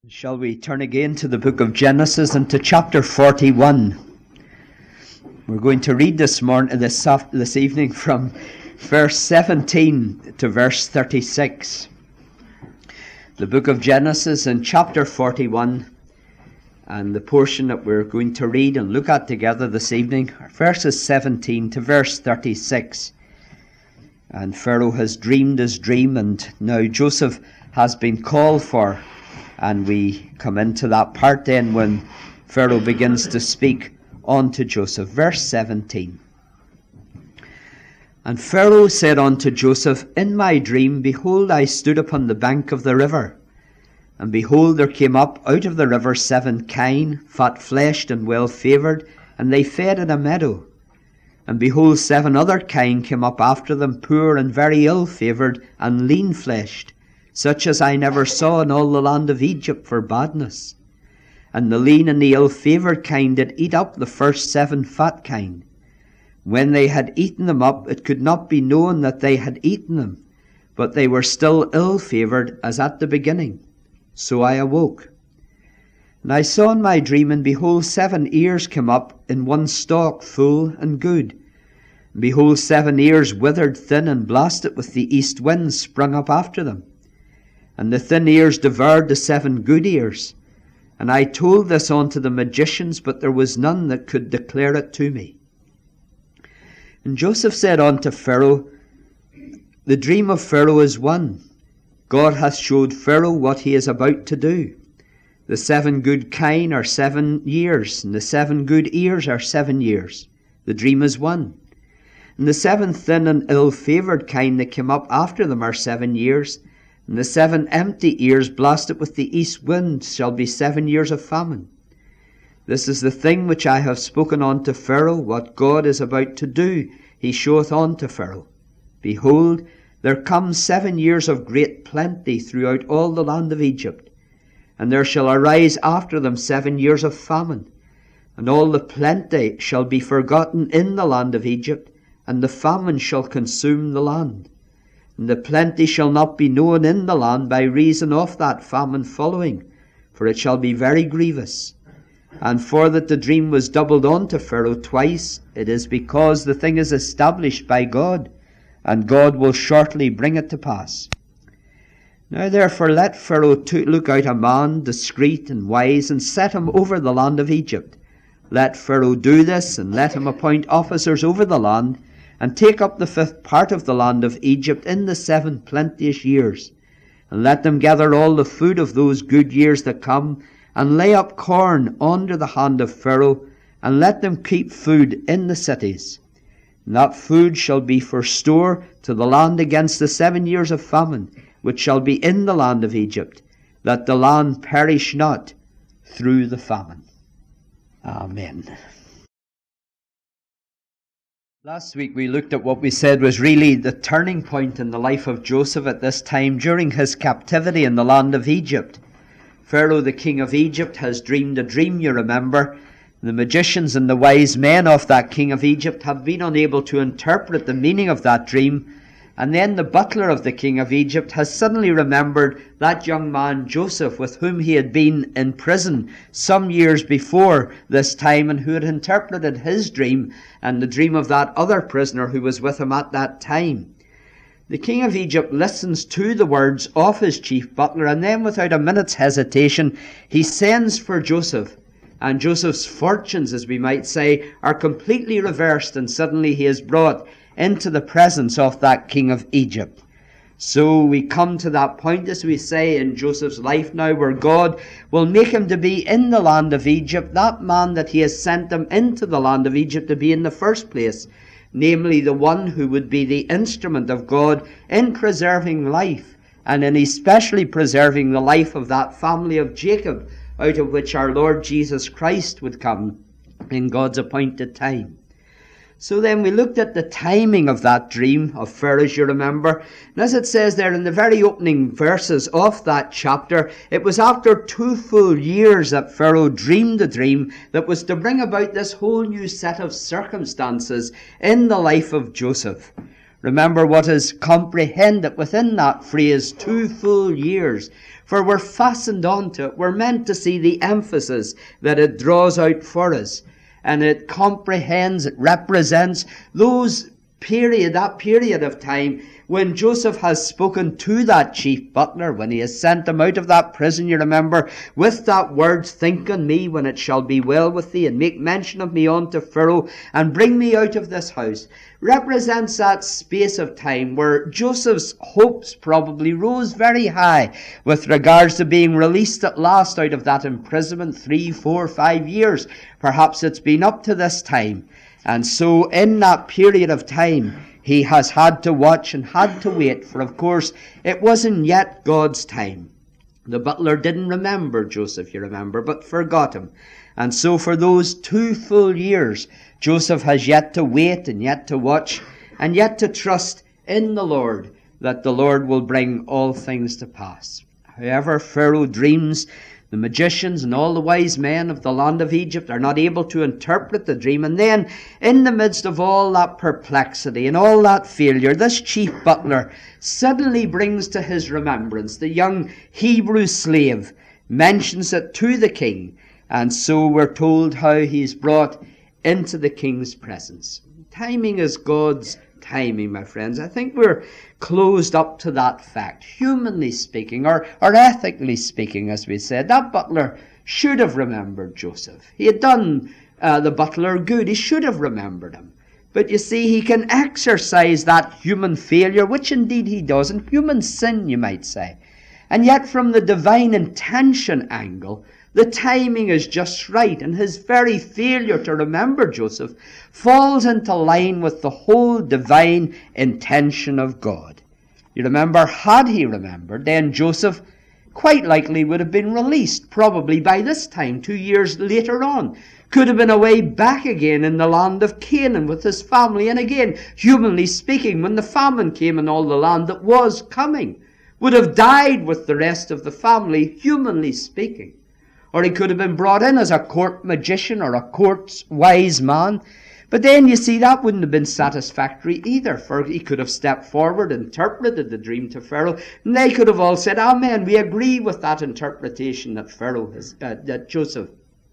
Shall we turn again to the book of Genesis and to chapter 41? We're going to read this evening from verse 17 to verse 36. The book of Genesis and chapter 41, and the portion that we're going to read and look at together this evening, verses 17 to verse 36. And Pharaoh has dreamed his dream, and now Joseph has been called for. And we come into that part then when Pharaoh begins to speak unto Joseph. Verse 17. And Pharaoh said unto Joseph, In my dream, behold, I stood upon the bank of the river. And behold, there came up out of the river 7 kine, fat-fleshed and well-favoured, and they fed in a meadow. And behold, 7 other kine came up after them, poor and very ill-favoured, and lean-fleshed, such as I never saw in all the land of Egypt for badness. And the lean and the ill-favoured kine did eat up the first 7 fat kine. When they had eaten them up, it could not be known that they had eaten them, but they were still ill-favoured as at the beginning. So I awoke. And I saw in my dream, and behold, 7 ears came up in one stalk, full and good. And behold, 7 ears withered thin and blasted with the east wind sprung up after them. And the thin ears devoured the 7 good ears. And I told this unto the magicians, but there was none that could declare it to me. And Joseph said unto Pharaoh, The dream of Pharaoh is one. God hath showed Pharaoh what he is about to do. The 7 good kine are 7 years, and the 7 good ears are 7 years. The dream is one. And the 7 thin and ill-favoured kine that came up after them are 7 years. And the 7 empty ears blasted with the east wind shall be 7 years of famine. This is the thing which I have spoken unto Pharaoh, what God is about to do, he showeth unto Pharaoh. Behold, there come 7 years of great plenty throughout all the land of Egypt, and there shall arise after them 7 years of famine, and all the plenty shall be forgotten in the land of Egypt, and the famine shall consume the land. And the plenty shall not be known in the land by reason of that famine following, for it shall be very grievous. And for that the dream was doubled unto Pharaoh twice, it is because the thing is established by God, and God will shortly bring it to pass. Now therefore let Pharaoh look out a man discreet and wise, and set him over the land of Egypt. Let Pharaoh do this, and let him appoint officers over the land, and take up the 5th part of the land of Egypt in the 7 plenteous years. And let them gather all the food of those good years that come, and lay up corn under the hand of Pharaoh, and let them keep food in the cities. And that food shall be for store to the land against the 7 years of famine, which shall be in the land of Egypt, that the land perish not through the famine. Amen. Last week we looked at what we said was really the turning point in the life of Joseph at this time during his captivity in the land of Egypt. Pharaoh, the king of Egypt, has dreamed a dream, you remember. The magicians and the wise men of that king of Egypt have been unable to interpret the meaning of that dream. And then the butler of the king of Egypt has suddenly remembered that young man Joseph, with whom he had been in prison some years before this time, and who had interpreted his dream and the dream of that other prisoner who was with him at that time. The king of Egypt listens to the words of his chief butler, and then without a minute's hesitation he sends for Joseph. And Joseph's fortunes, as we might say, are completely reversed, and suddenly he is brought into the presence of that king of Egypt. So we come to that point, as we say, in Joseph's life now, where God will make him to be in the land of Egypt, that man that he has sent him into the land of Egypt to be in the first place, namely the one who would be the instrument of God in preserving life, and in especially preserving the life of that family of Jacob, out of which our Lord Jesus Christ would come in God's appointed time. So then we looked at the timing of that dream of Pharaoh, as you remember. And as it says there in the very opening verses of that chapter, it was after 2 full years that Pharaoh dreamed a dream that was to bring about this whole new set of circumstances in the life of Joseph. Remember what is comprehended within that phrase, 2 full years. For we're fastened onto it. We're meant to see the emphasis that it draws out for us. And it comprehends, it represents that period of time when Joseph has spoken to that chief butler, when he has sent him out of that prison, you remember, with that word, think on me when it shall be well with thee, and make mention of me unto Pharaoh, and bring me out of this house, represents that space of time where Joseph's hopes probably rose very high with regards to being released at last out of that imprisonment, 3, 4, 5 years. Perhaps it's been up to this time. And so in that period of time, he has had to watch and had to wait, for of course it wasn't yet God's time. The butler didn't remember Joseph, you remember, but forgot him. And so for those 2 full years, Joseph has yet to wait and yet to watch and yet to trust in the Lord, that the Lord will bring all things to pass. However, Pharaoh dreams. The magicians and all the wise men of the land of Egypt are not able to interpret the dream. And then, in the midst of all that perplexity and all that failure, this chief butler suddenly brings to his remembrance the young Hebrew slave, mentions it to the king. And so we're told how he's brought into the king's presence. Timing is God's timing, my friends. I think we're closed up to that fact, humanly speaking, or ethically speaking, as we said. That butler should have remembered Joseph. He had done the butler good. He should have remembered him. But you see, he can exercise that human failure, which indeed he does, and human sin, you might say. And yet from the divine intention angle, the timing is just right, and his very failure to remember Joseph falls into line with the whole divine intention of God. You remember, had he remembered, then Joseph quite likely would have been released, probably by this time, 2 years later on. Could have been away back again in the land of Canaan with his family, and again, humanly speaking, when the famine came in all the land that was coming, would have died with the rest of the family, humanly speaking. Or he could have been brought in as a court magician or a court wise man. But then, you see, that wouldn't have been satisfactory either, for he could have stepped forward, interpreted the dream to Pharaoh, and they could have all said, Amen, we agree with that interpretation that Joseph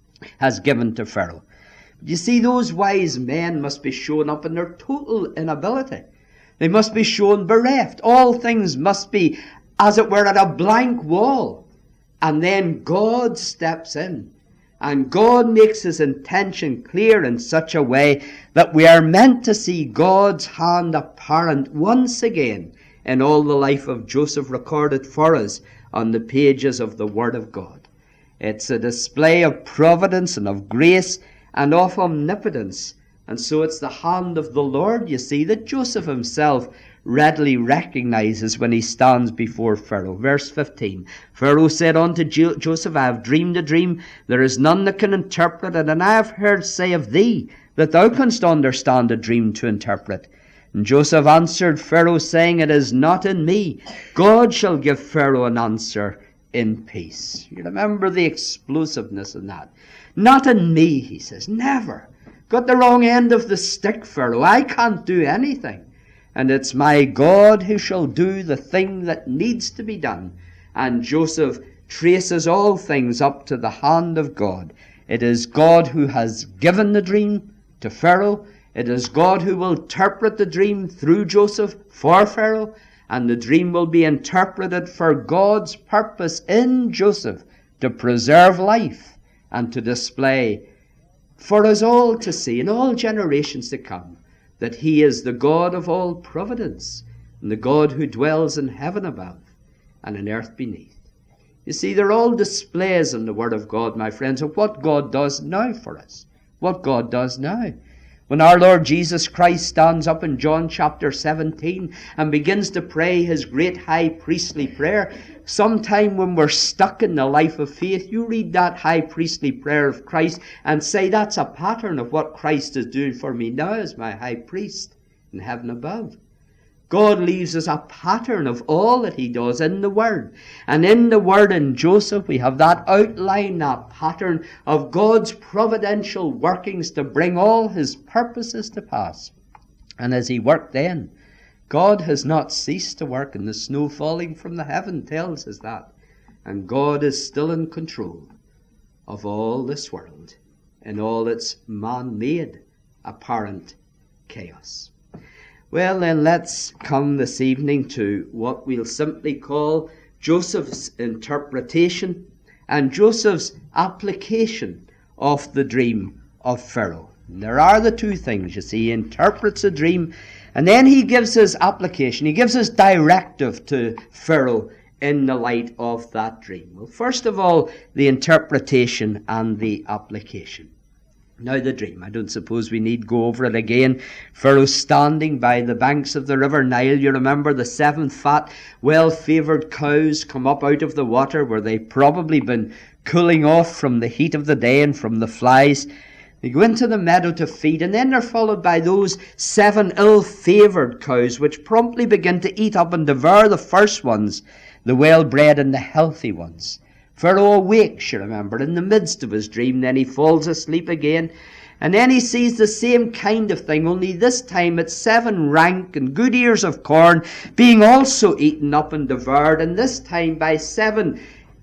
has given to Pharaoh. But you see, those wise men must be shown up in their total inability. They must be shown bereft. All things must be, as it were, at a blank wall. And then God steps in, and God makes his intention clear in such a way that we are meant to see God's hand apparent once again in all the life of Joseph recorded for us on the pages of the Word of God. It's a display of providence and of grace and of omnipotence. And so it's the hand of the Lord, you see, that Joseph himself readily recognizes when he stands before Pharaoh. Verse 15, Pharaoh said unto Joseph, I have dreamed a dream. There is none that can interpret it, and I have heard say of thee that thou canst understand a dream to interpret. And Joseph answered Pharaoh, saying, It is not in me. God shall give Pharaoh an answer in peace. You remember the explosiveness in that. Not in me, he says. Never. Got the wrong end of the stick, Pharaoh. I can't do anything. And it's my God who shall do the thing that needs to be done. And Joseph traces all things up to the hand of God. It is God who has given the dream to Pharaoh. It is God who will interpret the dream through Joseph for Pharaoh. And the dream will be interpreted for God's purpose in Joseph to preserve life and to display for us all to see in all generations to come that he is the God of all providence and the God who dwells in heaven above and in earth beneath. You see, they're all displays in the Word of God, my friends, of what God does now for us. What God does now. When our Lord Jesus Christ stands up in John chapter 17 and begins to pray his great high priestly prayer, sometime when we're stuck in the life of faith, you read that high priestly prayer of Christ and say, that's a pattern of what Christ is doing for me now as my high priest in heaven above. God leaves us a pattern of all that he does in the Word. And in the Word in Joseph, we have that outline, that pattern of God's providential workings to bring all his purposes to pass. And as he worked then, God has not ceased to work, and the snow falling from the heaven tells us that. And God is still in control of all this world in all its man-made apparent chaos. Well, then, let's come this evening to what we'll simply call Joseph's interpretation and Joseph's application of the dream of Pharaoh. And there are the two things, you see. He interprets a dream, and then he gives his application. He gives his directive to Pharaoh in the light of that dream. Well, first of all, the interpretation and the application. Now the dream, I don't suppose we need go over it again. Pharaoh standing by the banks of the river Nile. You remember the 7 fat, well-favoured cows come up out of the water where they've probably been cooling off from the heat of the day and from the flies. They go into the meadow to feed, and then they're followed by those 7 ill-favoured cows, which promptly begin to eat up and devour the first ones, the well-bred and the healthy ones. Pharaoh awakes, you remember, in the midst of his dream. Then he falls asleep again. And then he sees the same kind of thing, only this time it's 7 rank and good ears of corn being also eaten up and devoured, and this time by 7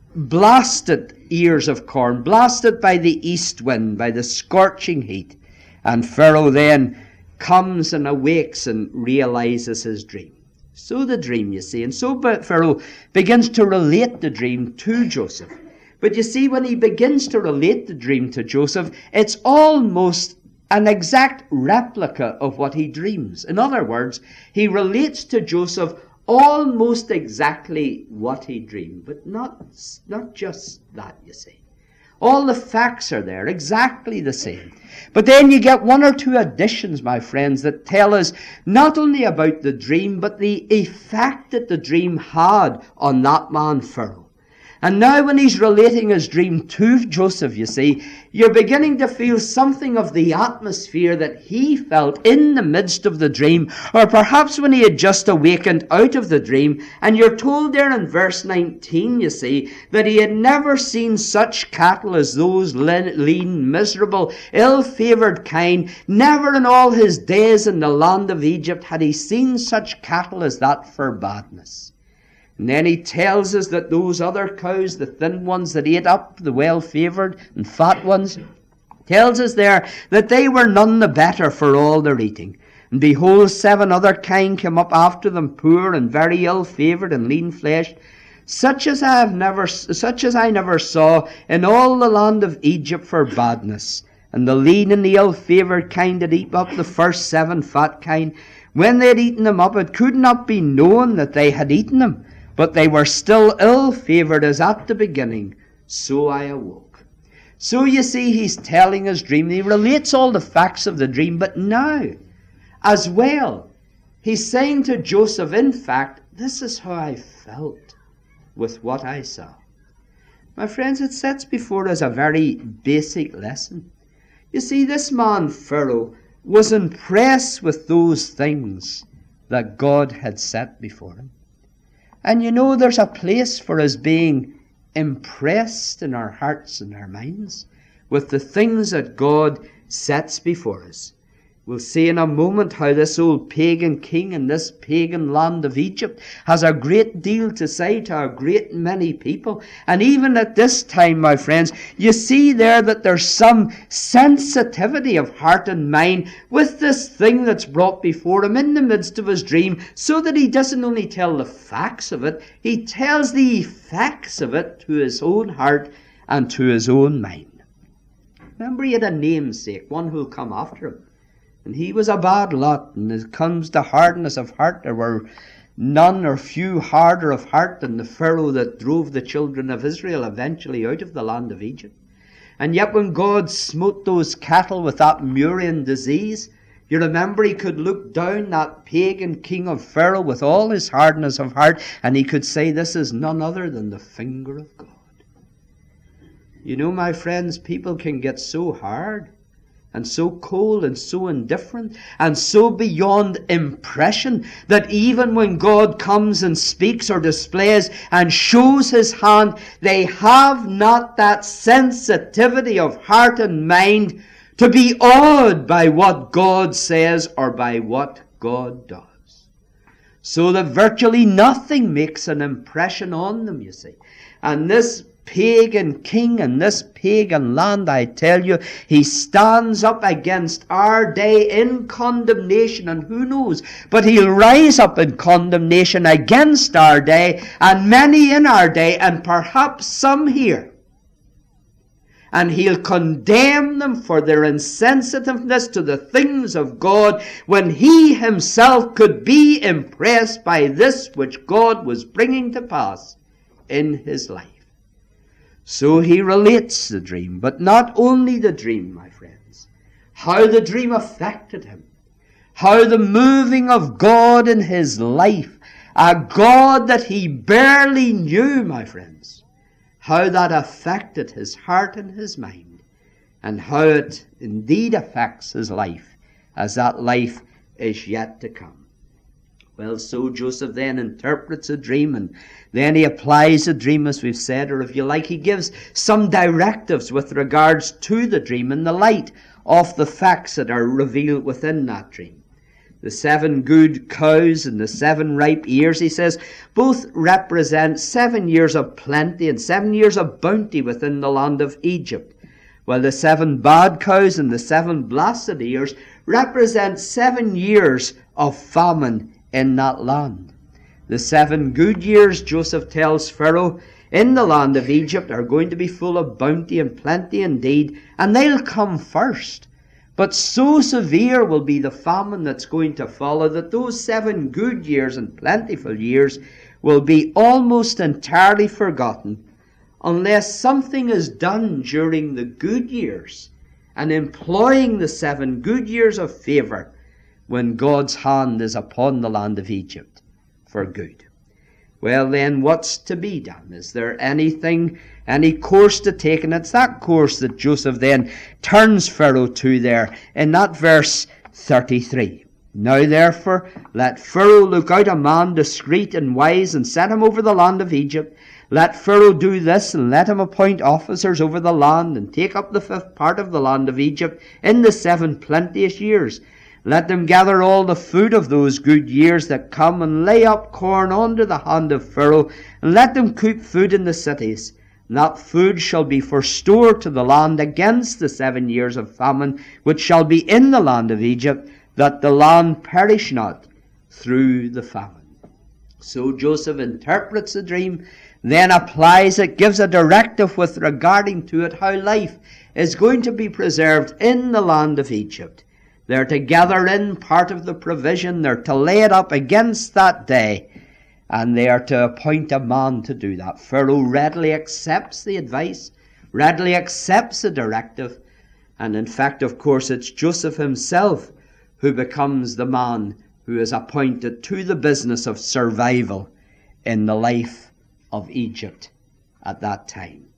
blasted ears of corn, blasted by the east wind, by the scorching heat. And Pharaoh then comes and awakes and realizes his dream. So the dream, you see, and so Pharaoh begins to relate the dream to Joseph. But you see, when he begins to relate the dream to Joseph, it's almost an exact replica of what he dreams. In other words, he relates to Joseph almost exactly what he dreamed, but not just that, you see. All the facts are there, exactly the same. But then you get 1 or 2 additions, my friends, that tell us not only about the dream, but the effect that the dream had on that man Pharaoh. And now when he's relating his dream to Joseph, you see, you're beginning to feel something of the atmosphere that he felt in the midst of the dream, or perhaps when he had just awakened out of the dream. And you're told there in verse 19, you see, that he had never seen such cattle as those lean, miserable, ill-favoured kine. Never in all his days in the land of Egypt had he seen such cattle as that for badness. And then he tells us that those other cows, the thin ones that ate up the well-favoured and fat ones, tells us there that they were none the better for all their eating. And behold, 7 other kine came up after them, poor and very ill-favoured and lean-fleshed, such as I never saw in all the land of Egypt for badness. And the lean and the ill-favoured kine did eat up the first 7 fat kine. When they had eaten them up, it could not be known that they had eaten them, but they were still ill-favoured as at the beginning. So I awoke. So you see, he's telling his dream. He relates all the facts of the dream, but now, as well, he's saying to Joseph, in fact, this is how I felt with what I saw. My friends, it sets before us a very basic lesson. You see, this man Pharaoh was impressed with those things that God had set before him. And you know, there's a place for us being impressed in our hearts and our minds with the things that God sets before us. We'll see in a moment how this old pagan king in this pagan land of Egypt has a great deal to say to a great many people. And even at this time, my friends, you see there that there's some sensitivity of heart and mind with this thing that's brought before him in the midst of his dream, so that he doesn't only tell the facts of it, he tells the effects of it to his own heart and to his own mind. Remember, he had a namesake, one who'll come after him. And he was a bad lot, and it comes to hardness of heart. There were none or few harder of heart than the Pharaoh that drove the children of Israel eventually out of the land of Egypt. And yet when God smote those cattle with that murine disease, you remember he could look down that pagan king of Pharaoh with all his hardness of heart, and he could say, this is none other than the finger of God. You know, my friends, people can get so hard and so cold and so indifferent and so beyond impression that even when God comes and speaks or displays and shows his hand, they have not that sensitivity of heart and mind to be awed by what God says or by what God does. so that virtually nothing makes an impression on them, you see. And this pagan king in this pagan land, I tell you, he stands up against our day in condemnation, and who knows, but he'll rise up in condemnation against our day, and many in our day, and perhaps some here. And he'll condemn them for their insensitiveness to the things of God, when he himself could be impressed by this which God was bringing to pass in his life. So he relates the dream, but not only the dream, my friends. How the dream affected him. How the moving of God in his life, a God that he barely knew, my friends, how that affected his heart and his mind, and how it indeed affects his life, as that life is yet to come. Well, so Joseph then interprets a dream, and then he applies a dream, as we've said, or if you like, he gives some directives with regards to the dream in the light of the facts that are revealed within that dream. The 7 good cows and the 7 ripe ears, he says, both represent 7 years of plenty and 7 years of bounty within the land of Egypt, while the 7 bad cows and the 7 blasted ears represent 7 years of famine in that land. The 7 good years, Joseph tells Pharaoh, in the land of Egypt are going to be full of bounty and plenty indeed, and they'll come first. But so severe will be the famine that's going to follow that those 7 good years and plentiful years will be almost entirely forgotten unless something is done during the good years and employing the 7 good years of favor when God's hand is upon the land of Egypt for good. Well then, what's to be done? Is there anything, any course to take? And it's that course that Joseph then turns Pharaoh to there in that verse 33. Now therefore, let Pharaoh look out a man discreet and wise, and set him over the land of Egypt. Let Pharaoh do this, and let him appoint officers over the land, and take up the 5th part of the land of Egypt in the 7 plenteous years. Let them gather all the food of those good years that come, and lay up corn under the hand of Pharaoh, and let them cook food in the cities. And that food shall be for store to the land against the 7 years of famine, which shall be in the land of Egypt, that the land perish not through the famine. So Joseph interprets the dream, then applies it, gives a directive with regarding to it, how life is going to be preserved in the land of Egypt. They're to gather in part of the provision, they're to lay it up against that day, and they are to appoint a man to do that. Pharaoh readily accepts the advice, readily accepts the directive, and in fact, of course, it's Joseph himself who becomes the man who is appointed to the business of survival in the life of Egypt at that time.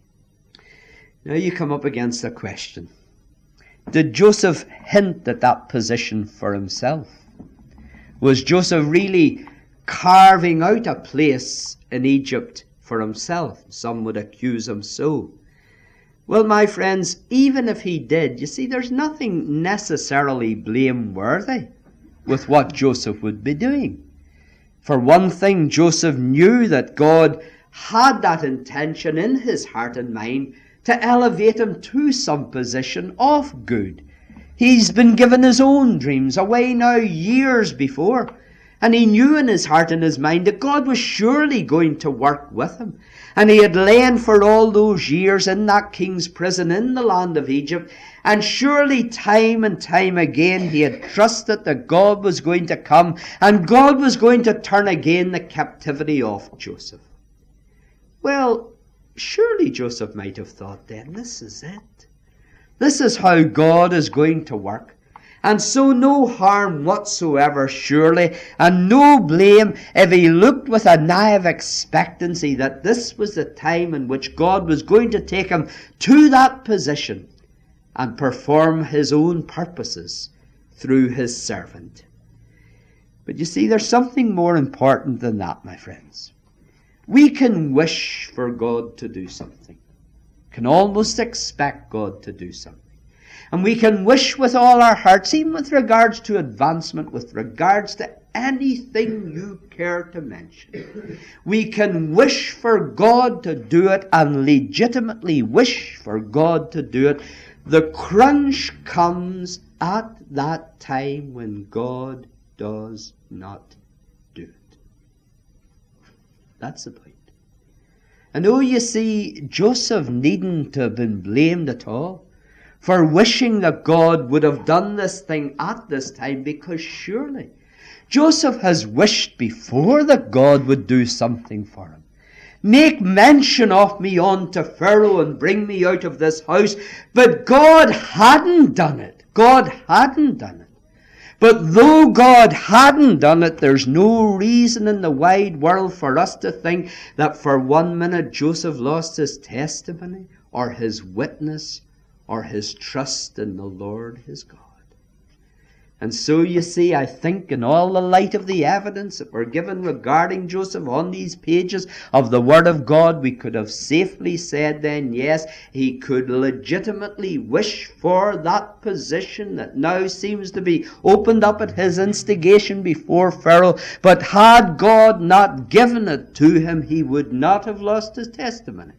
Now you come up against a question. Did Joseph hint at that position for himself? Was Joseph really carving out a place in Egypt for himself? Some would accuse him so. Well, my friends, even if he did, you see, there's nothing necessarily blameworthy with what Joseph would be doing. For one thing, Joseph knew that God had that intention in his heart and mind to elevate him to some position of good. He's been given his own dreams away now years before, and he knew in his heart and his mind that God was surely going to work with him. And he had lain for all those years in that king's prison in the land of Egypt, and surely time and time again he had trusted that God was going to come, and God was going to turn again the captivity of Joseph. Well, surely Joseph might have thought then, this is it. This is how God is going to work. And so no harm whatsoever, surely, and no blame if he looked with a naive expectancy that this was the time in which God was going to take him to that position and perform his own purposes through his servant. But you see, there's something more important than that, my friends. We can wish for God to do something, can almost expect God to do something. And we can wish with all our hearts, even with regards to advancement, with regards to anything you care to mention. We can wish for God to do it and legitimately wish for God to do it. The crunch comes at that time when God does not do it. That's the point. And oh, you see, Joseph needn't to have been blamed at all for wishing that God would have done this thing at this time, because surely Joseph has wished before that God would do something for him. Make mention of me unto Pharaoh and bring me out of this house. But God hadn't done it. God hadn't done it. But though God hadn't done it, there's no reason in the wide world for us to think that for 1 minute Joseph lost his testimony or his witness or his trust in the Lord his God. And so you see, I think in all the light of the evidence that we're given regarding Joseph on these pages of the Word of God, we could have safely said then, yes, he could legitimately wish for that position that now seems to be opened up at his instigation before Pharaoh. But had God not given it to him, he would not have lost his testimony.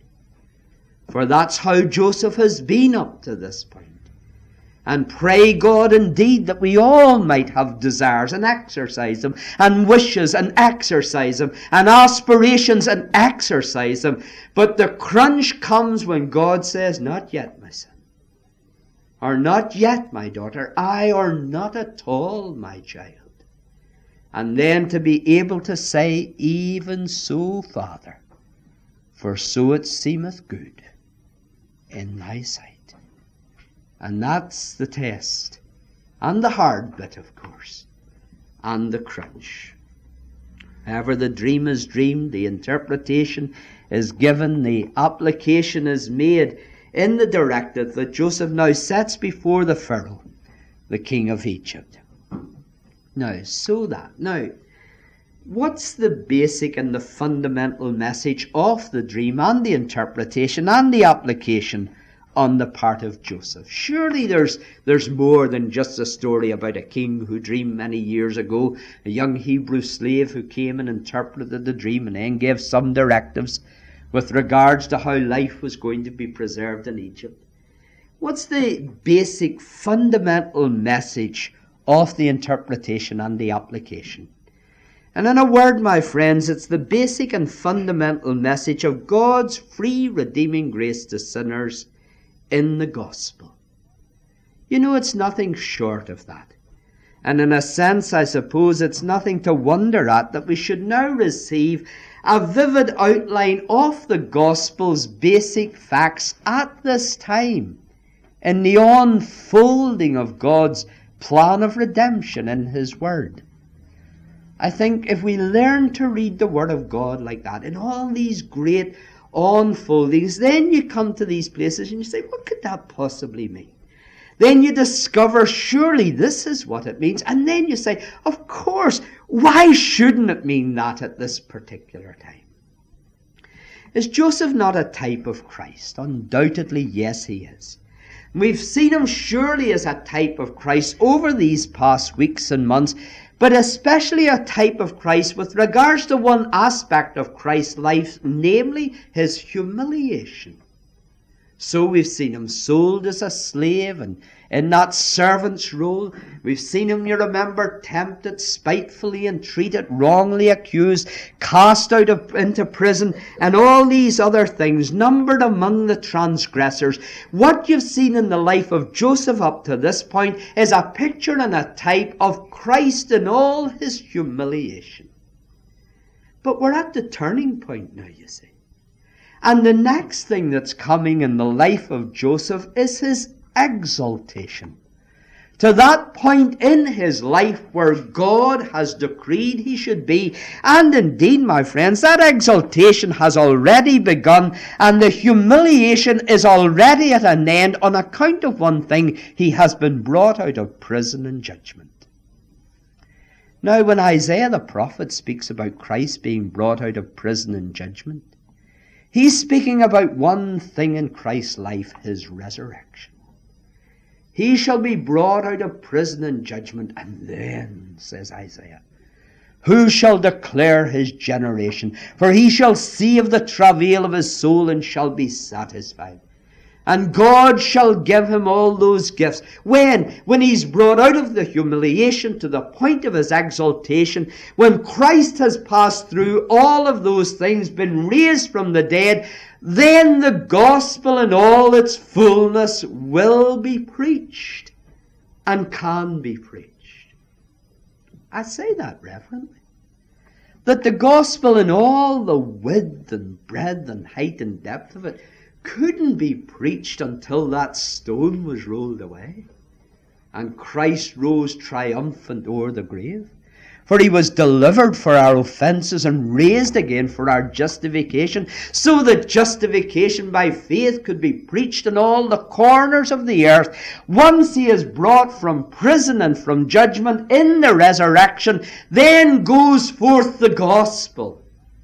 For that's how Joseph has been up to this point. And pray God indeed that we all might have desires and exercise them, and wishes and exercise them, and aspirations and exercise them. But the crunch comes when God says, not yet, my son. Or not yet, my daughter. Aye, or not at all, my child. And then to be able to say, even so, Father, for so it seemeth good in thy sight. And that's the test. And the hard bit, of course. And the crunch. However the dream is dreamed, the interpretation is given, the application is made in the directive that Joseph now sets before the Pharaoh, the king of Egypt. Now, what's the basic and the fundamental message of the dream and the interpretation and the application on the part of Joseph? Surely there's more than just a story about a king who dreamed many years ago, a young Hebrew slave who came and interpreted the dream and then gave some directives with regards to how life was going to be preserved in Egypt. What's the basic fundamental message of the interpretation and the application? And in a word, my friends, it's the basic and fundamental message of God's free redeeming grace to sinners in the gospel. You know, it's nothing short of that. And in a sense, I suppose it's nothing to wonder at that we should now receive a vivid outline of the gospel's basic facts at this time in the unfolding of God's plan of redemption in his word. I think if we learn to read the word of God like that, in all these great unfoldings, then you come to these places and you say, what could that possibly mean? Then you discover, surely this is what it means. And then you say, of course, why shouldn't it mean that at this particular time? Is Joseph not a type of Christ? Undoubtedly, yes, he is. We've seen him surely as a type of Christ over these past weeks and months, but especially a type of Christ with regards to one aspect of Christ's life, namely his humiliation. So we've seen him sold as a slave and in that servant's role. We've seen him, you remember, tempted spitefully and treated, wrongly accused, cast out into prison, and all these other things, numbered among the transgressors. What you've seen in the life of Joseph up to this point is a picture and a type of Christ in all his humiliation. But we're at the turning point now, you see. And the next thing that's coming in the life of Joseph is his exaltation. To that point in his life where God has decreed he should be. And indeed, my friends, that exaltation has already begun, and the humiliation is already at an end on account of one thing: he has been brought out of prison and judgment. Now, when Isaiah the prophet speaks about Christ being brought out of prison and judgment, he's speaking about one thing in Christ's life: his resurrection. He shall be brought out of prison and judgment, and then, says Isaiah, Who shall declare his generation? For he shall see of the travail of his soul and shall be satisfied. And God shall give him all those gifts. When he's brought out of the humiliation to the point of his exaltation, when Christ has passed through all of those things, been raised from the dead, then the gospel in all its fullness will be preached and can be preached. I say that reverently. That the gospel in all the width and breadth and height and depth of it couldn't be preached until that stone was rolled away and Christ rose triumphant o'er the grave. For he was delivered for our offenses and raised again for our justification, so that justification by faith could be preached in all the corners of the earth. Once he is brought from prison and from judgment in the resurrection, then goes forth the gospel.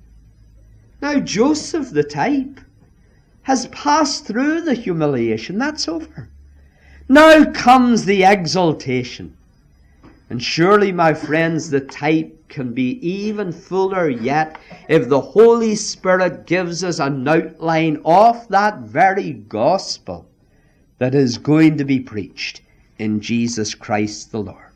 Now Joseph, the type, has passed through the humiliation. That's over. Now comes the exaltation. And surely, my friends, the type can be even fuller yet if the Holy Spirit gives us an outline of that very gospel that is going to be preached in Jesus Christ the Lord.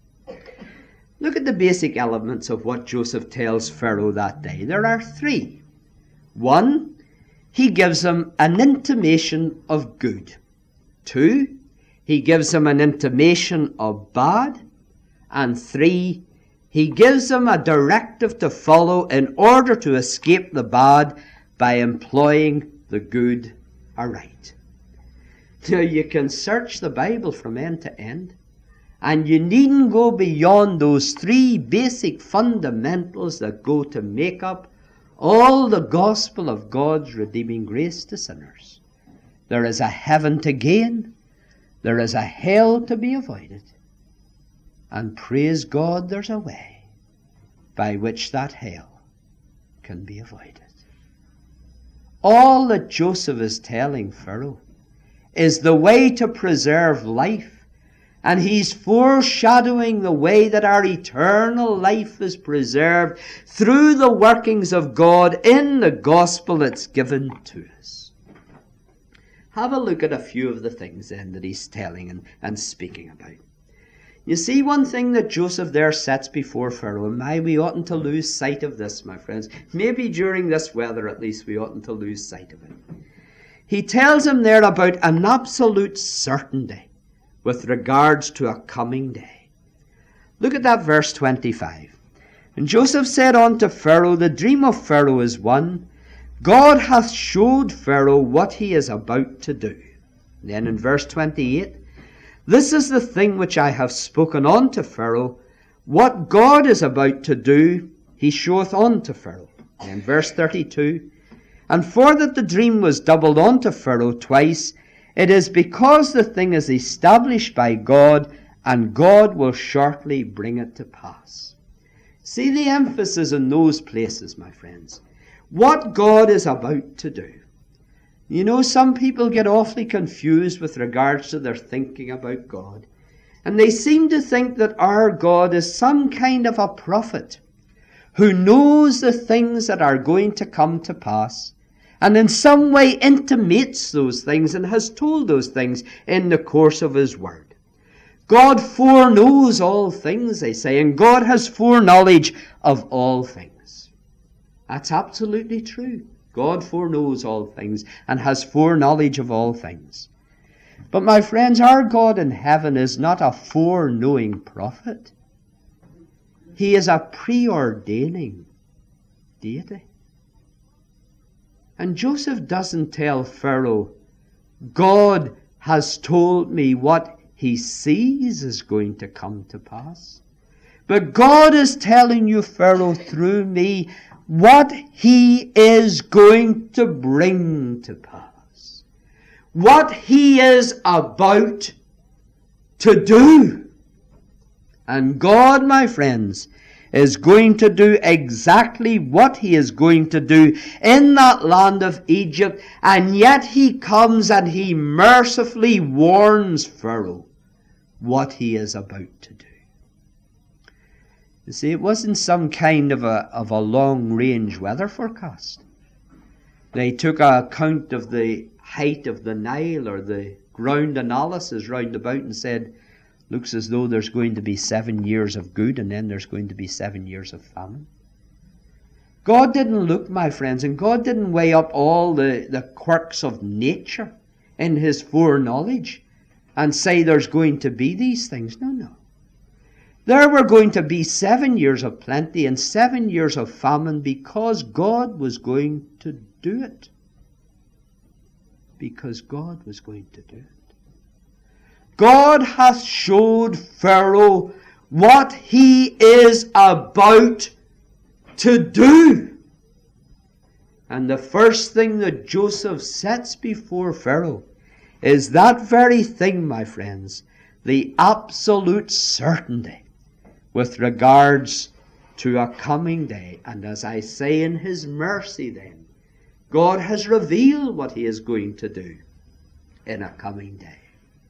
Look at the basic elements of what Joseph tells Pharaoh that day. There are three. One, he gives him an intimation of good. Two, he gives him an intimation of bad. And three, he gives him a directive to follow in order to escape the bad by employing the good aright. Now you can search the Bible from end to end, and you needn't go beyond those three basic fundamentals that go to make up all the gospel of God's redeeming grace to sinners. There is a heaven to gain, there is a hell to be avoided. And praise God, there's a way by which that hell can be avoided. All that Joseph is telling Pharaoh is the way to preserve life, and he's foreshadowing the way that our eternal life is preserved through the workings of God in the gospel that's given to us. Have a look at a few of the things then that he's telling and speaking about. You see, one thing that Joseph there sets before Pharaoh, and we oughtn't to lose sight of this, my friends. Maybe during this weather, at least, we oughtn't to lose sight of it. He tells him there about an absolute certainty with regards to a coming day. Look at that verse 25. And Joseph said unto Pharaoh, the dream of Pharaoh is one. God hath showed Pharaoh what he is about to do. Then in verse 28, this is the thing which I have spoken unto Pharaoh. What God is about to do, he showeth unto Pharaoh. And verse 32, and for that the dream was doubled unto Pharaoh twice, it is because the thing is established by God, and God will shortly bring it to pass. See the emphasis in those places, my friends. What God is about to do. You know, some people get awfully confused with regards to their thinking about God. And they seem to think that our God is some kind of a prophet who knows the things that are going to come to pass and in some way intimates those things and has told those things in the course of his word. God foreknows all things, they say, and God has foreknowledge of all things. That's absolutely true. God foreknows all things and has foreknowledge of all things. But my friends, our God in heaven is not a foreknowing prophet. He is a preordaining deity. And Joseph doesn't tell Pharaoh, God has told me what he sees is going to come to pass. But God is telling you, Pharaoh, through me, what he is going to bring to pass. What he is about to do. And God, my friends, is going to do exactly what he is going to do in that land of Egypt. And yet he comes and he mercifully warns Pharaoh what he is about to do. You see, it wasn't some kind of a long-range weather forecast. They took account of the height of the Nile or the ground analysis round about and said, looks as though there's going to be 7 years of good and then there's going to be 7 years of famine. God didn't look, my friends, and God didn't weigh up all the quirks of nature in his foreknowledge and say there's going to be these things. No. There were going to be 7 years of plenty and 7 years of famine because God was going to do it. Because God was going to do it. God hath showed Pharaoh what he is about to do. And the first thing that Joseph sets before Pharaoh is that very thing, my friends, the absolute certainty with regards to a coming day. And as I say, in his mercy then, God has revealed what he is going to do in a coming day.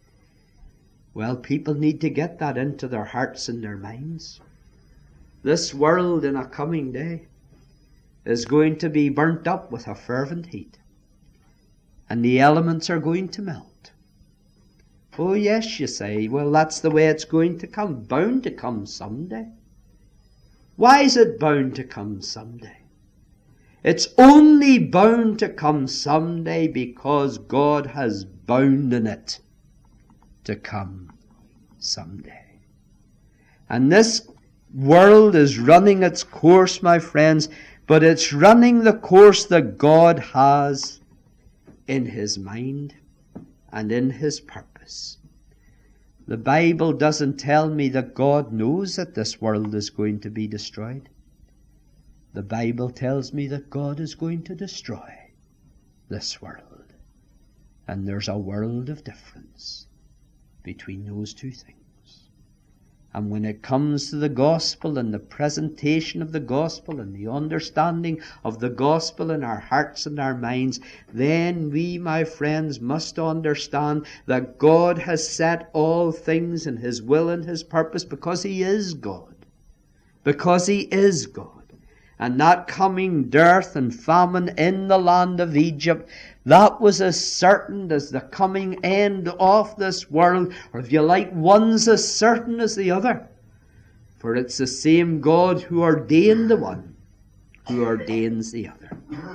Well, people need to get that into their hearts and their minds. This world in a coming day is going to be burnt up with a fervent heat. And the elements are going to melt. Oh yes, you say, well, that's the way it's going to come. Bound to come someday. Why is it bound to come someday? It's only bound to come someday because God has bounden it to come someday. And this world is running its course, my friends, but it's running the course that God has in his mind and in his purpose. The Bible doesn't tell me that God knows that this world is going to be destroyed. The Bible tells me that God is going to destroy this world. And there's a world of difference between those two things. And when it comes to the gospel and the presentation of the gospel and the understanding of the gospel in our hearts and our minds, then we, my friends, must understand that God has set all things in his will and his purpose because he is God. Because he is God. And that coming dearth and famine in the land of Egypt, that was as certain as the coming end of this world, or if you like, one's as certain as the other. For it's the same God who ordained the one, who ordains the other.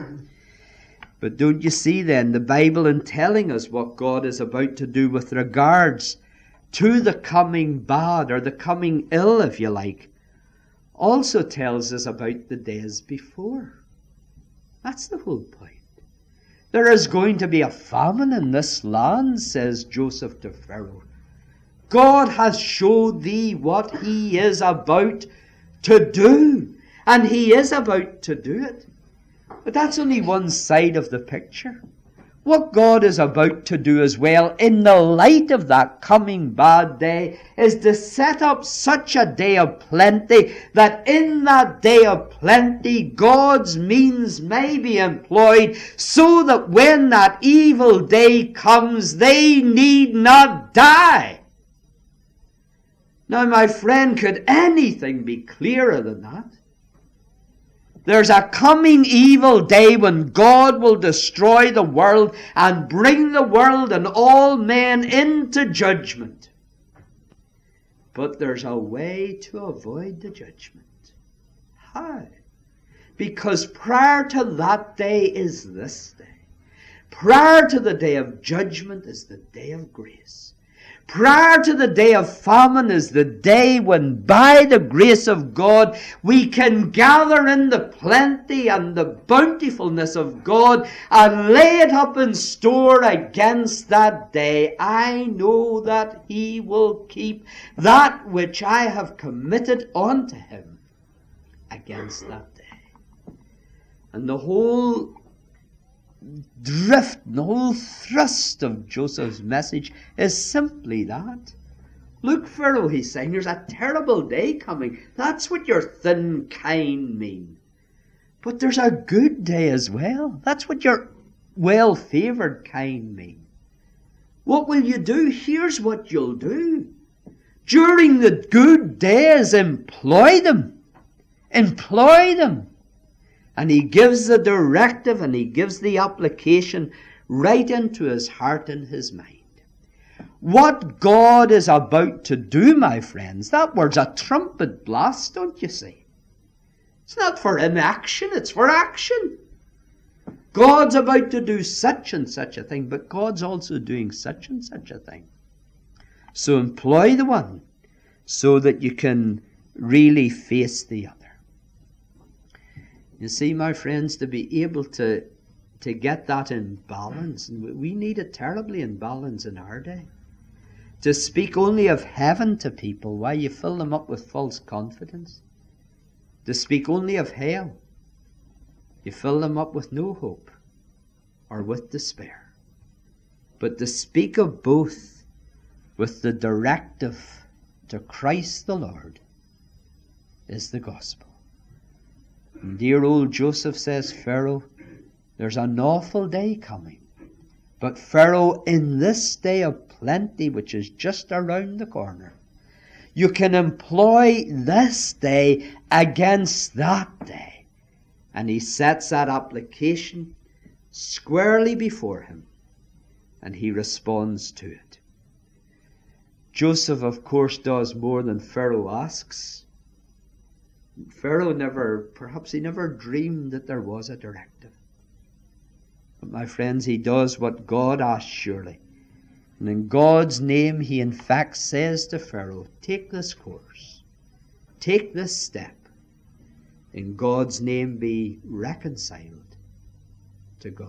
But don't you see then, the Bible in telling us what God is about to do with regards to the coming bad, or the coming ill, if you like, also tells us about the days before. That's the whole point. There is going to be a famine in this land, says Joseph to Pharaoh. God has showed thee what he is about to do, and he is about to do it. But that's only one side of the picture. What God is about to do as well, in the light of that coming bad day, is to set up such a day of plenty that in that day of plenty God's means may be employed so that when that evil day comes, they need not die. Now, my friend, could anything be clearer than that? There's a coming evil day when God will destroy the world and bring the world and all men into judgment. But there's a way to avoid the judgment. How? Because prior to that day is this day. Prior to the day of judgment is the day of grace. Prior to the day of famine is the day when, by the grace of God, we can gather in the plenty and the bountifulness of God and lay it up in store against that day. I know that he will keep that which I have committed unto him against that day. And the whole drift, the whole thrust of Joseph's message is simply that. Look, Pharaoh, he's saying, there's a terrible day coming. That's what your thin kine mean. But there's a good day as well. That's what your well-favoured kine mean. What will you do? Here's what you'll do. During the good days, employ them. Employ them. And he gives the directive and he gives the application right into his heart and his mind. What God is about to do, my friends, that word's a trumpet blast, don't you see? It's not for inaction, it's for action. God's about to do such and such a thing, but God's also doing such and such a thing. So employ the one so that you can really face the other. You see, my friends, to be able to get that in balance, and we need it terribly in balance in our day. To speak only of heaven to people, why you fill them up with false confidence. To speak only of hell, you fill them up with no hope or with despair. But to speak of both with the directive to Christ the Lord is the gospel. And dear old Joseph says, Pharaoh, there's an awful day coming. But Pharaoh, in this day of plenty, which is just around the corner, you can employ this day against that day. And he sets that application squarely before him, and he responds to it. Joseph, of course, does more than Pharaoh asks. Pharaoh perhaps he never dreamed that there was a directive. But my friends, he does what God asks surely. And in God's name, he in fact says to Pharaoh, take this course, take this step. In God's name, be reconciled to God.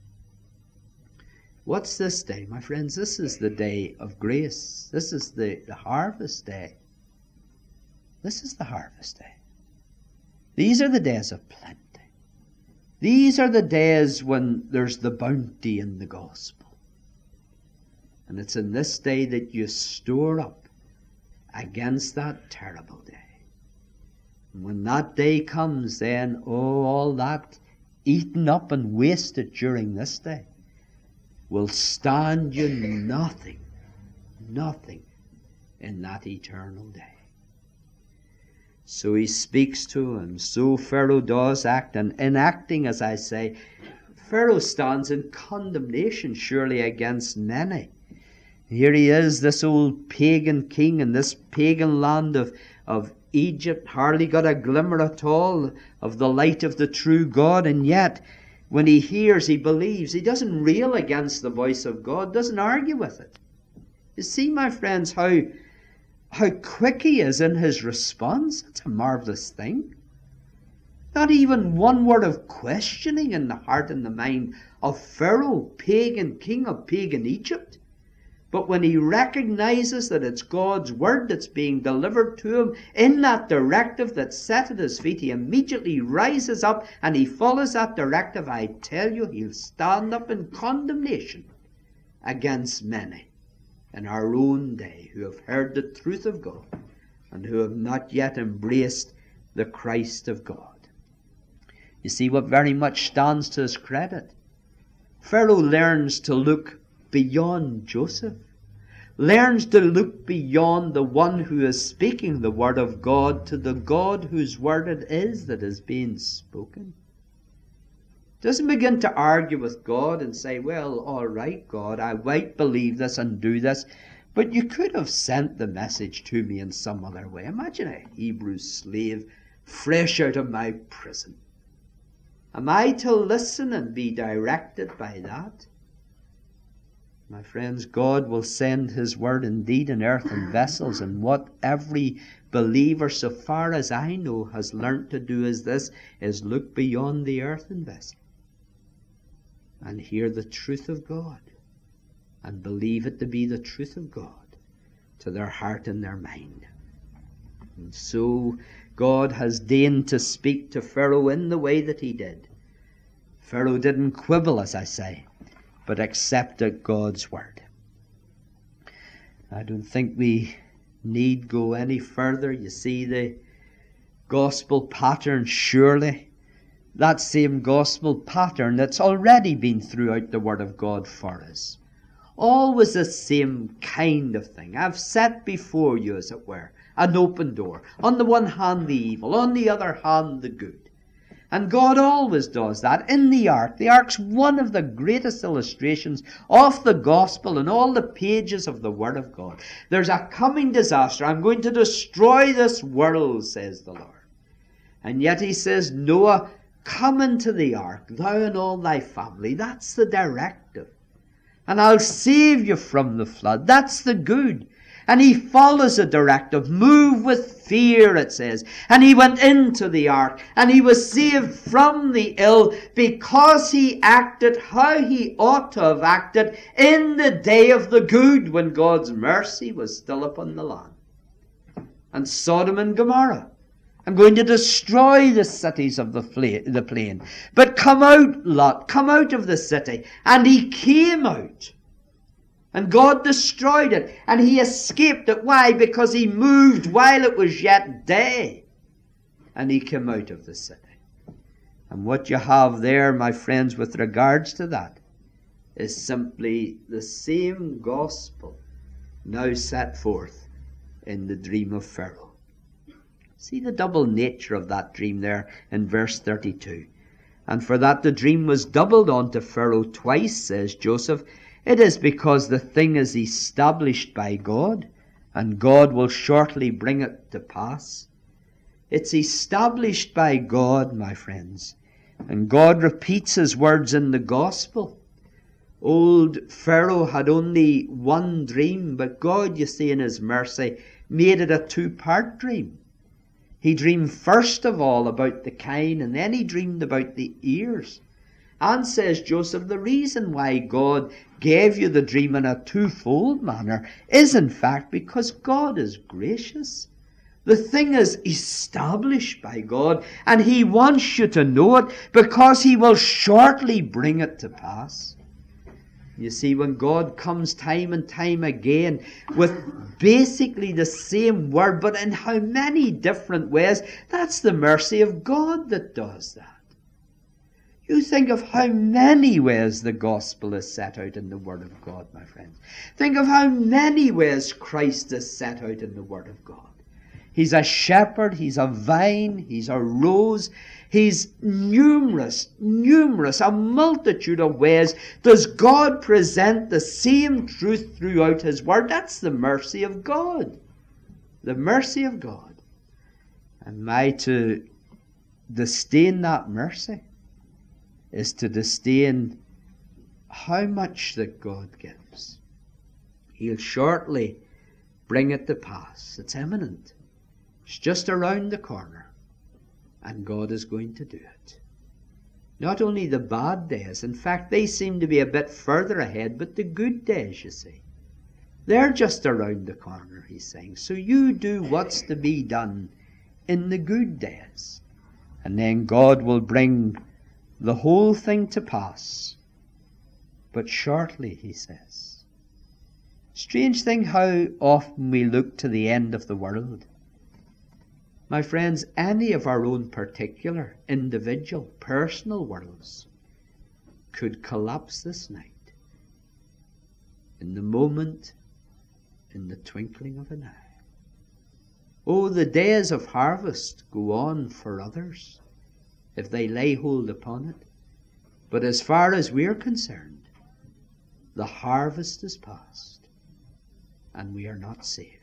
What's this day? My friends, this is the day of grace. This is the harvest day. This is the harvest day. These are the days of plenty. These are the days when there's the bounty in the gospel. And it's in this day that you store up against that terrible day. And when that day comes, then, all that eaten up and wasted during this day will stand you nothing in that eternal day. So he speaks to him. So Pharaoh does act. And in acting, as I say, Pharaoh stands in condemnation surely against many. Here he is, this old pagan king in this pagan land of Egypt, hardly got a glimmer at all of the light of the true God. And yet, when he hears, he believes. He doesn't rail against the voice of God, doesn't argue with it. You see, my friends, how quick he is in his response. It's a marvelous thing. Not even one word of questioning in the heart and the mind of Pharaoh, pagan king of pagan Egypt. But when he recognizes that it's God's word that's being delivered to him in that directive that's set at his feet, he immediately rises up and he follows that directive. I tell you, he'll stand up in condemnation against many in our own day who have heard the truth of God and who have not yet embraced the Christ of God. You see what very much stands to his credit? Pharaoh learns to look beyond Joseph, learns to look beyond the one who is speaking the word of God to the God whose word it is that is being spoken. Doesn't begin to argue with God and say, well, all right, God, I might believe this and do this, but you could have sent the message to me in some other way. Imagine a Hebrew slave fresh out of my prison. Am I to listen and be directed by that? My friends, God will send his word indeed in earthen vessels, and what every believer, so far as I know, has learnt to do is this, is look beyond the earthen vessel and hear the truth of God and believe it to be the truth of God to their heart and their mind. And so God has deigned to speak to Pharaoh in the way that he did. Pharaoh didn't quibble, as I say, but accepted God's word. I don't think we need go any further. You see the gospel pattern surely. That same gospel pattern that's already been throughout the Word of God for us. Always the same kind of thing. I've set before you, as it were, an open door. On the one hand, the evil. On the other hand, the good. And God always does that in the ark. The ark's one of the greatest illustrations of the gospel in all the pages of the Word of God. There's a coming disaster. I'm going to destroy this world, says the Lord. And yet he says, Noah, come into the ark, thou and all thy family. That's the directive. And I'll save you from the flood. That's the good. And he follows the directive. Move with fear, it says. And he went into the ark, and he was saved from the ill because he acted how he ought to have acted in the day of the good, when God's mercy was still upon the land. And Sodom and Gomorrah, I'm going to destroy the cities of the plain. But come out, Lot, come out of the city. And he came out. And God destroyed it, and he escaped it. Why? Because he moved while it was yet day. And he came out of the city. And what you have there, my friends, with regards to that, is simply the same gospel now set forth in the dream of Pharaoh. See the double nature of that dream there in verse 32. And for that the dream was doubled unto Pharaoh twice, says Joseph, it is because the thing is established by God, and God will shortly bring it to pass. It's established by God, my friends, and God repeats his words in the gospel. Old Pharaoh had only one dream, but God, you see, in his mercy, made it a two-part dream. He dreamed first of all about the kine, and then he dreamed about the ears. And says Joseph, the reason why God gave you the dream in a twofold manner is in fact because God is gracious. The thing is established by God, and he wants you to know it because he will shortly bring it to pass. You see, when God comes time and time again with basically the same word, but in how many different ways, that's the mercy of God that does that. You think of how many ways the gospel is set out in the Word of God, my friends. Think of how many ways Christ is set out in the Word of God. He's a shepherd, he's a vine, he's a rose. He's numerous, a multitude of ways. Does God present the same truth throughout his Word? That's the mercy of God. The mercy of God. Am I to disdain that mercy? Is to disdain how much that God gives. He'll shortly bring it to pass. It's imminent. It's just around the corner. And God is going to do it. Not only the bad days, in fact, they seem to be a bit further ahead, but the good days, you see. They're just around the corner, he's saying. So you do what's to be done in the good days. And then God will bring the whole thing to pass. But shortly, he says. Strange thing how often we look to the end of the world. My friends, any of our own particular, individual, personal worlds could collapse this night. In the moment, in the twinkling of an eye. Oh, the days of harvest go on for others, if they lay hold upon it. But as far as we're concerned, the harvest is past, and we are not saved.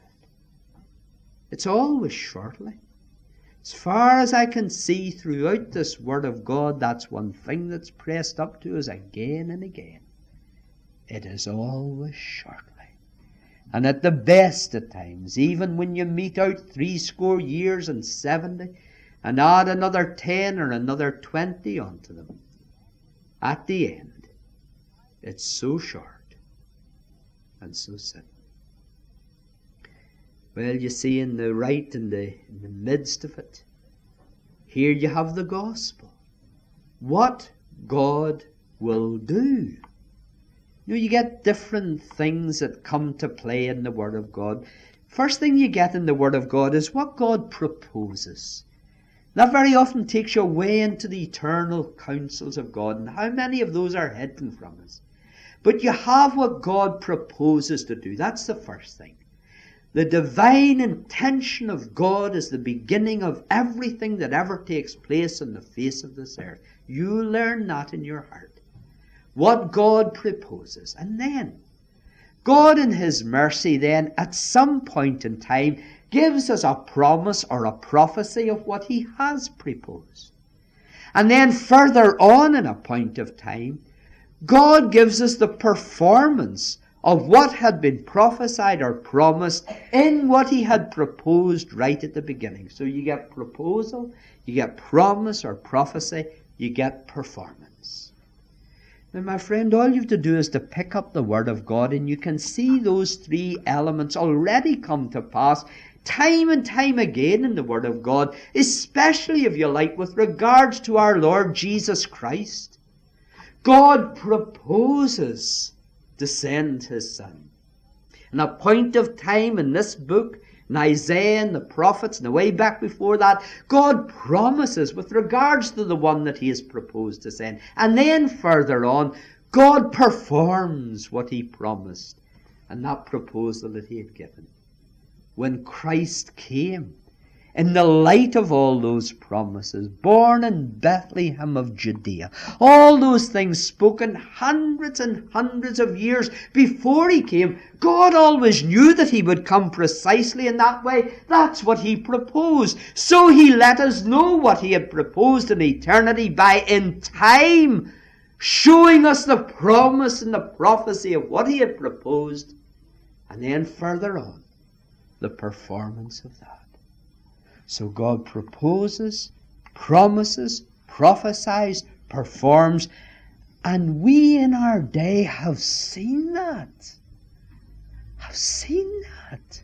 It's always shortly. As far as I can see throughout this Word of God, that's one thing that's pressed up to us again and again. It is always shortly. And at the best of times, even when you mete out 70 years and 70, and add another 10 or another 20 onto them, at the end, it's so short and so simple. Well, you see, in the midst of it, here you have the gospel. What God will do. You get different things that come to play in the Word of God. First thing you get in the Word of God is what God proposes. That very often takes you away into the eternal counsels of God, and how many of those are hidden from us. But you have what God proposes to do. That's the first thing. The divine intention of God is the beginning of everything that ever takes place on the face of this earth. You learn that in your heart. What God proposes. And then, God in His mercy then, at some point in time, gives us a promise or a prophecy of what He has proposed. And then further on in a point of time, God gives us the performance of what had been prophesied or promised in what He had proposed right at the beginning. So you get proposal, you get promise or prophecy, you get performance. Now, my friend, all you have to do is to pick up the Word of God, and you can see those three elements already come to pass time and time again in the Word of God, especially, if you like, with regards to our Lord Jesus Christ. God proposes to send His Son. And a point of time in this book, in Isaiah and the prophets, and the way back before that, God promises with regards to the one that He has proposed to send. And then further on, God performs what He promised and that proposal that He had given. When Christ came, in the light of all those promises, born in Bethlehem of Judea, all those things spoken hundreds and hundreds of years before He came, God always knew that He would come precisely in that way. That's what He proposed. So He let us know what He had proposed in eternity by, in time, showing us the promise and the prophecy of what He had proposed, and then further on, the performance of that. So God proposes, promises, prophesies, performs, and we in our day have seen that. Have seen that.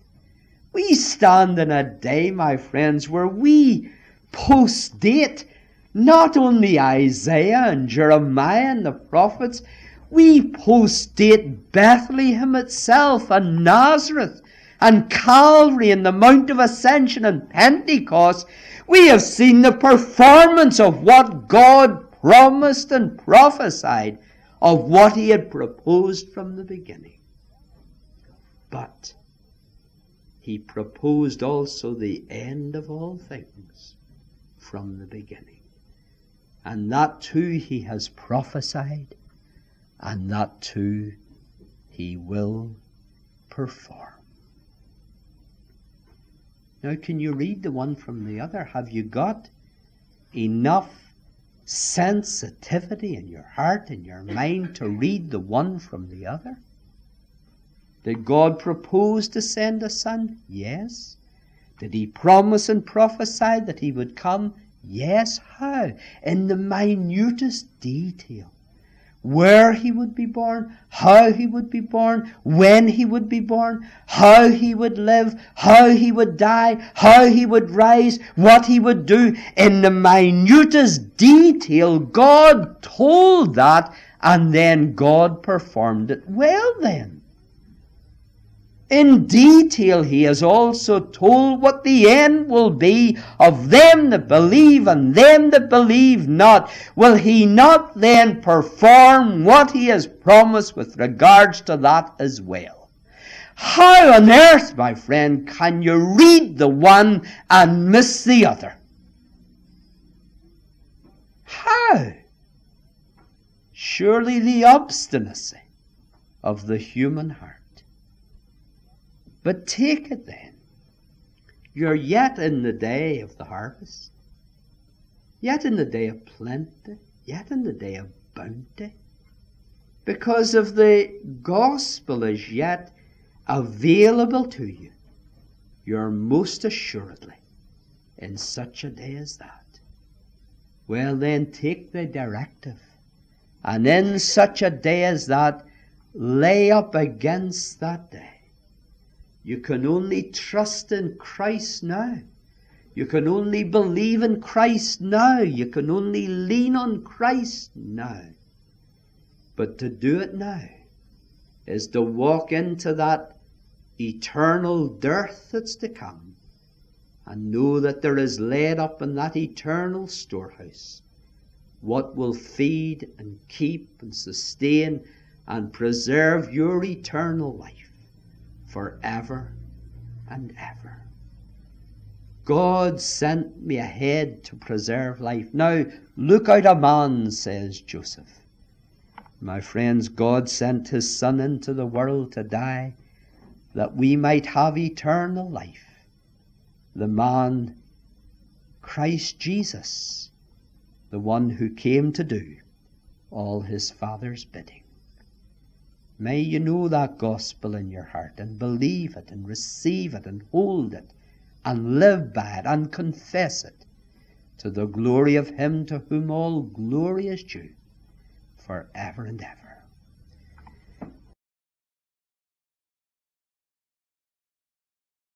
We stand in a day, my friends, where we post-date not only Isaiah and Jeremiah and the prophets, we post-date Bethlehem itself and Nazareth and Calvary and the Mount of Ascension and Pentecost. We have seen the performance of what God promised and prophesied, of what He had proposed from the beginning. But He proposed also the end of all things from the beginning. And that too He has prophesied, and that too He will perform. Now, can you read the one from the other? Have you got enough sensitivity in your heart and your mind to read the one from the other? Did God propose to send a Son? Yes. Did He promise and prophesy that He would come? Yes. How? In the minutest detail. Where He would be born, how He would be born, when He would be born, how He would live, how He would die, how He would rise, what He would do. In the minutest detail, God told that, and then God performed it. Well then, in detail He has also told what the end will be of them that believe and them that believe not. Will He not then perform what He has promised with regards to that as well? How on earth, my friend, can you read the one and miss the other? How? Surely the obstinacy of the human heart. But take it then. You're yet in the day of the harvest, yet in the day of plenty, yet in the day of bounty, because of the gospel is yet available to you. You're most assuredly in such a day as that. Well then, take the directive, and in such a day as that, lay up against that day. You can only trust in Christ now. You can only believe in Christ now. You can only lean on Christ now. But to do it now is to walk into that eternal dearth that's to come, and know that there is laid up in that eternal storehouse what will feed and keep and sustain and preserve your eternal life forever and ever. God sent me ahead to preserve life. Now look out a man, says Joseph. My friends, God sent his Son into the world to die that we might have eternal life. The man, Christ Jesus, the one who came to do all his Father's bidding. May you know that gospel in your heart and believe it and receive it and hold it and live by it and confess it, to the glory of him to whom all glory is due, forever and ever.